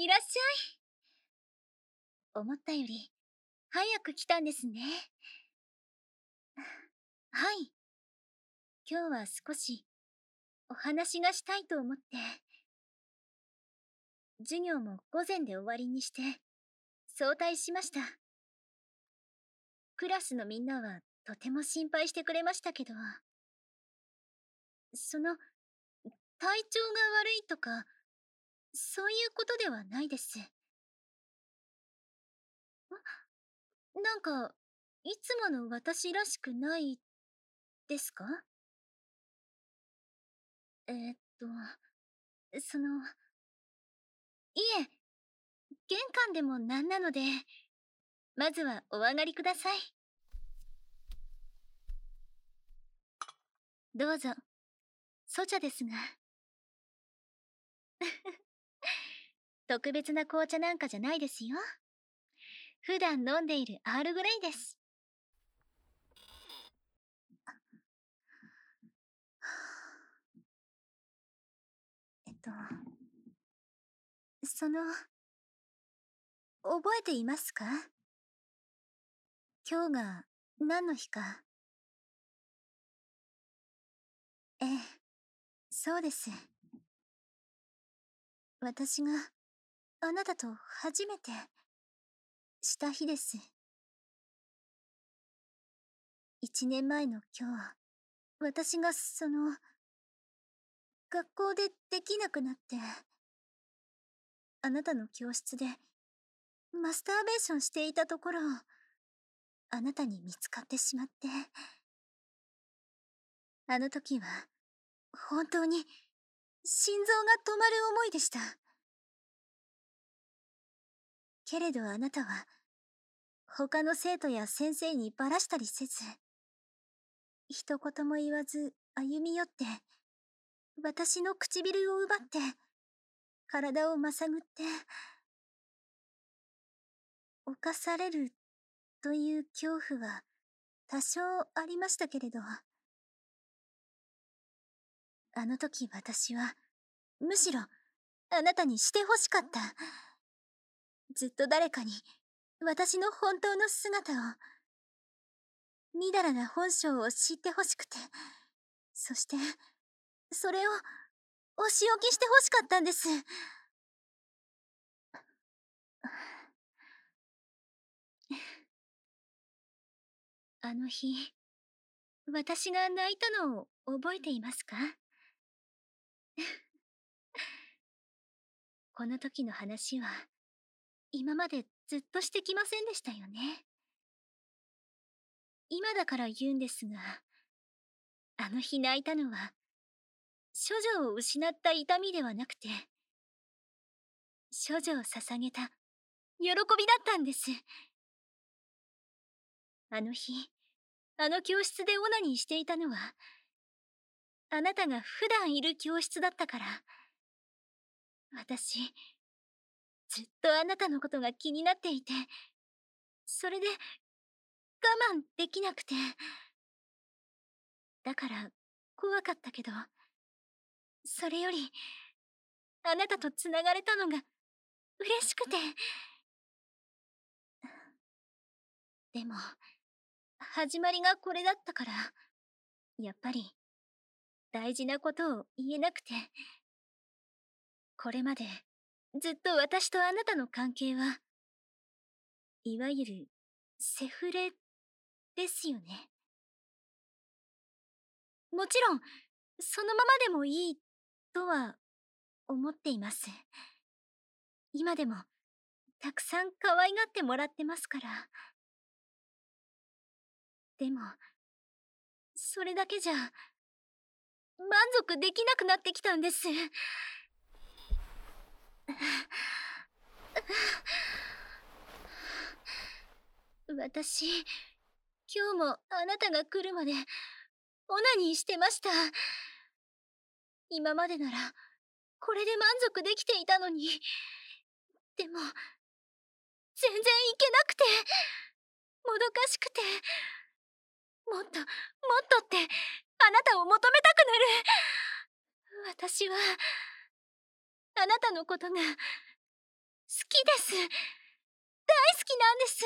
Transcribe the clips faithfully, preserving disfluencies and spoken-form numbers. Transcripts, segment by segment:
いらっしゃい。思ったより早く来たんですね。はい。今日は少しお話がしたいと思って。授業も午前で終わりにして早退しました。クラスのみんなはとても心配してくれましたけど、その、体調が悪いとか、そういうことではないです。なんか、いつもの私らしくないですか？えーっと、その、いえ、玄関でもなんなので、まずはお上がりください。どうぞ、ソチャですが。特別な紅茶なんかじゃないですよ。普段飲んでいるアールグレイです。えっと、その、覚えていますか？今日が何の日か。ええ、そうです。私があなたと初めてした日です。一年前の今日、私がその、学校でできなくなって、あなたの教室でマスターベーションしていたところを、あなたに見つかってしまって、あの時は、本当に、心臓が止まる思いでした。けれどあなたは、他の生徒や先生にばらしたりせず、一言も言わず歩み寄って、私の唇を奪って、体をまさぐって、犯されるという恐怖は多少ありましたけれど、あの時私は、むしろあなたにしてほしかった。ずっと誰かに私の本当の姿を、みだらな本性を知ってほしくて、そして、それをお仕置きしてほしかったんです。あの日、私が泣いたのを覚えていますか？この時の話は、今までずっとしてきませんでしたよね。今だから言うんですが、あの日泣いたのは、処女を失った痛みではなくて、処女を捧げた喜びだったんです。あの日、あの教室でオナニーしていたのは、あなたが普段いる教室だったから。私、ずっとあなたのことが気になっていて、それで我慢できなくて。だから怖かったけど、それより、あなたとつながれたのが嬉しくて。でも、始まりがこれだったから、やっぱり、大事なことを言えなくて。これまで、ずっと私とあなたの関係は、いわゆる、セフレ、ですよね。もちろん、そのままでもいい、とは、思っています。今でも、たくさん可愛がってもらってますから。でも、それだけじゃ、満足できなくなってきたんです。私、今日もあなたが来るまで、オナニーしてました。今までなら、これで満足できていたのに。でも、全然いけなくて、もどかしくて、もっと、もっとって、あなたを求めたくなる。私は、あなたのことが、 きです。大好きなんです。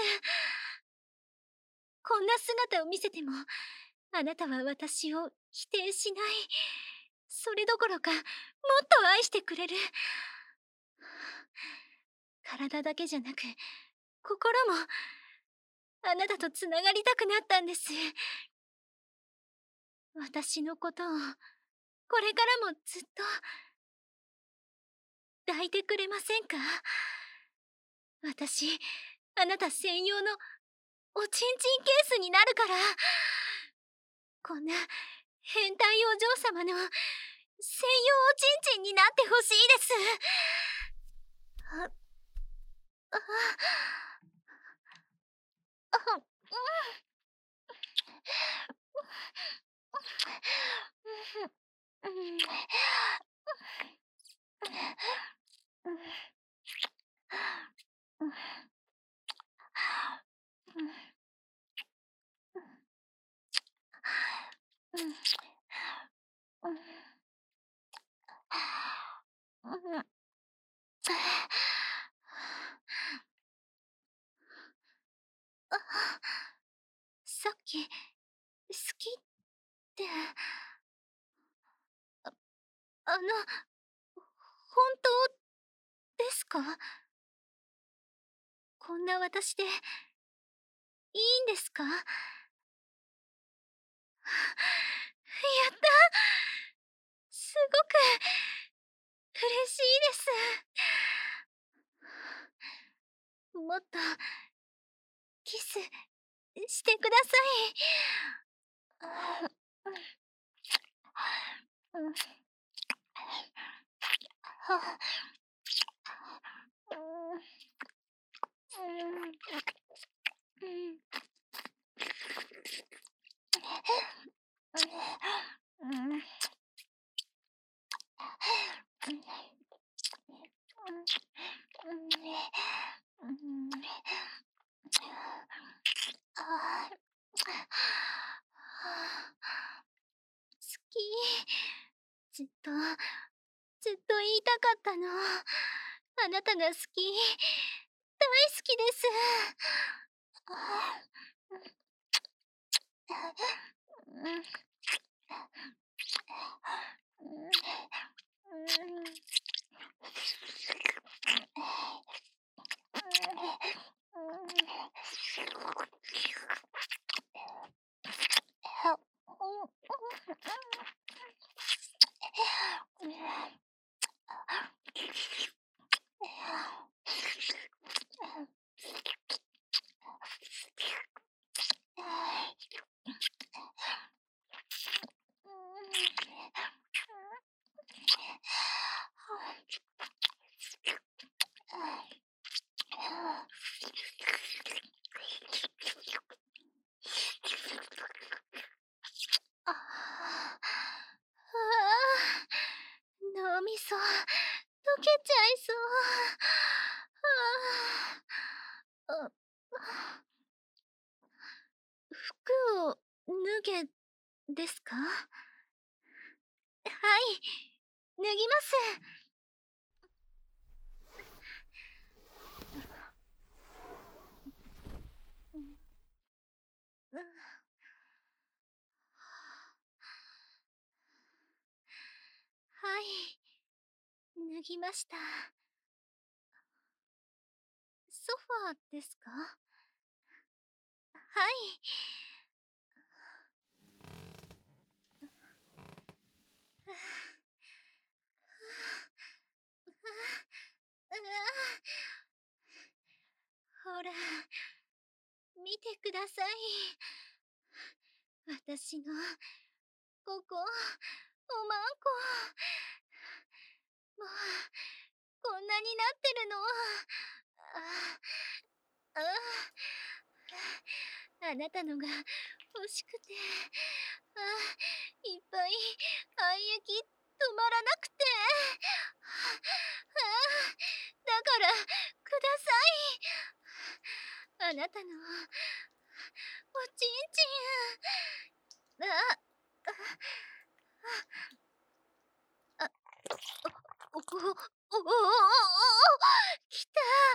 こんな姿を見せても、あなたは私を否定しない。それどころか、もっと愛してくれる。体だけじゃなく、心も、あなたとつながりたくなったんです。私のことを、これからもずっと、抱いてくれませんか？私、あなた専用のおちんちんケースになるから。こんな変態お嬢様の専用おちんちんになってほしいです。あ、あ、あ、うん。さっき、好きって、あ、あの、本当ですか？こんな私で、いいんですか？やった！すごく、嬉しいです。もっと、キス、してください。うん。うん。はあ。うん。うん。うん。うん。うん。ああ。好き。ずっと、ずっと言いたかったの。あなたが好き。大好きです。ああ。うん。うん。ああ、脳みそ、溶けちゃいそう。ああ、あ、服を脱げですか？はい、脱ぎます。うん、うん。はい、脱ぎました。ソファーですか？はい。ほら、見てください。私の、ここ、おまんこ。もう、こんなになってるの。ああ、あなたのが欲しくて、あ、いっぱい愛液止まらなくて、あ、だからください。あなたのおちんちん。あ、あ、あ、お、お、お、お、お、お、きた。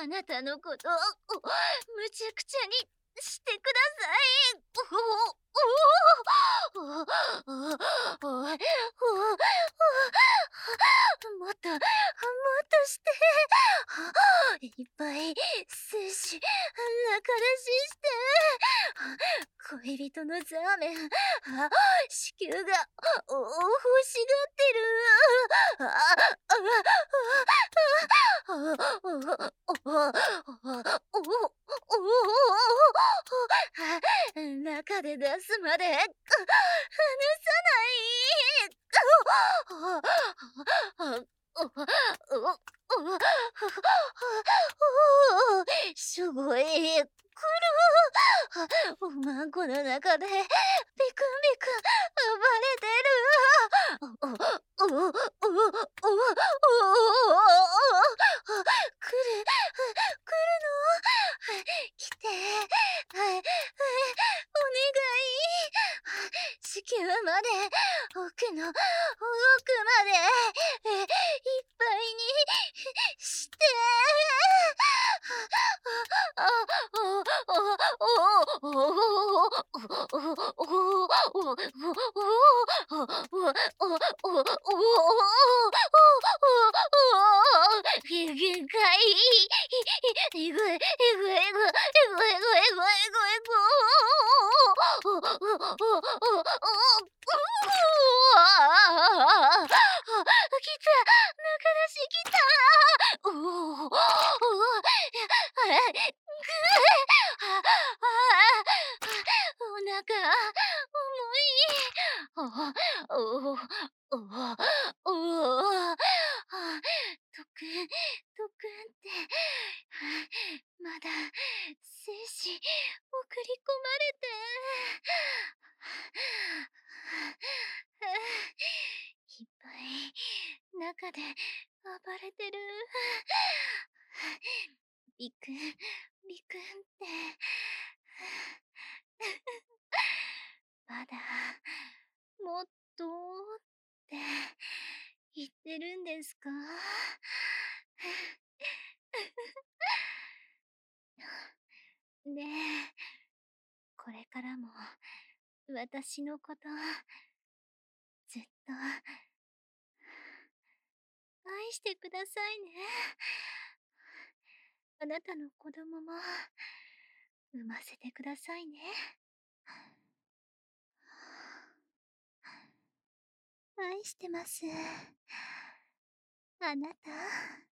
あなたのことをむちゃくちゃにしてください。おおおおおおおおおもっともっとしていっぱい精子仲出しして恋人のザーメン子宮がお欲しがってる。ああああ中で出すまで離さない。すごい来る。おまんこの中でビクンビクン暴れてる。おおおおおおおお来る来るの。来てお願い。子宮まで奥の奥までいっぱいにしてあ限界えぐいえぐいえぐいえぐいえぐいえぐいえぐい来た中出し来た。おおおおお腹重い。おおおおおとくんとくんってまだ精子送り込まれていっぱい中で暴れてる。ビクンビクンってまだもっとって言ってるんですか？ねえ、これからも私のことずっと愛してくださいね。あなたの子供も産ませてくださいね。愛してます。あなた。